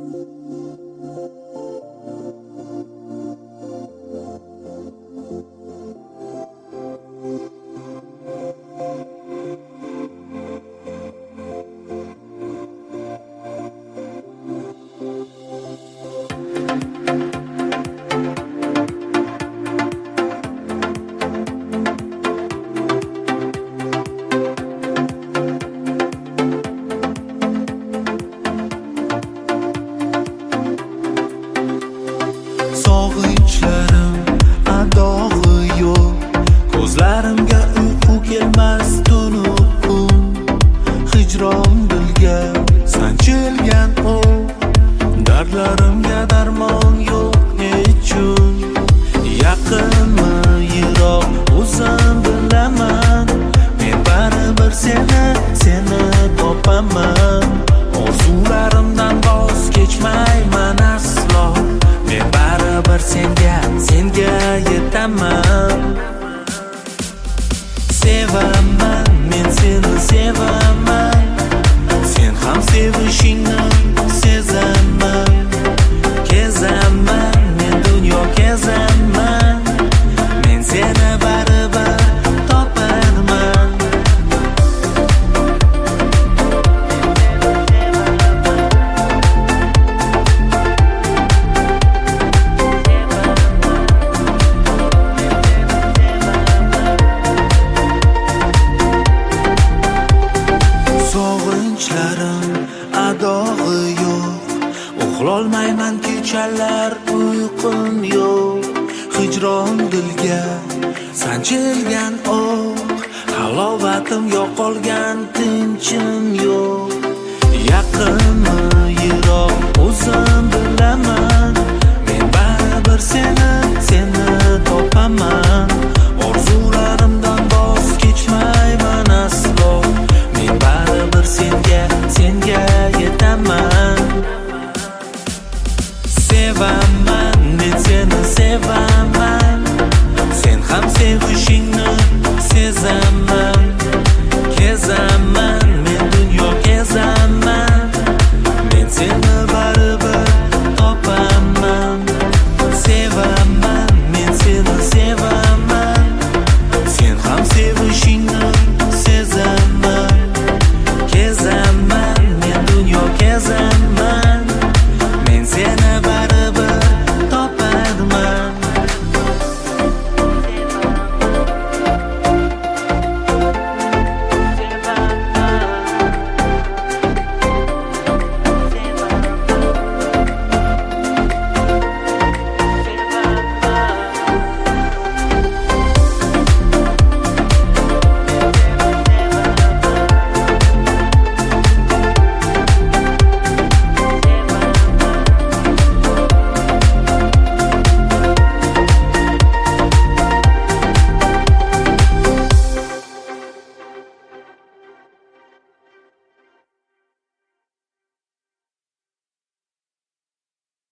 Sog'inchlarim adog'i yo'q, ko'zlarimga uyqu kelmas tunu kun. Hijron dilga sanchilgan o'q, dardlarimga darmon yo'q nechun. Yaqinmi yiroq o'zim bilaman, men baribir seni topaman. Orzularimdan voz kechmayman aslo, men baribir senga yetaman. Sevaman, men seni sevaman, sen ham sevishingni sezaman. Kezaman, men dunyo kezaman, men seni baribir topaman. Sog'inchlarim adog'i yo'q, uxlolmayman kechalar uyqum yo'q. Hijron dilga sanchilgan o'q, halovatim yo'qolgan tinchim yo'q. Yaqinmi yiroq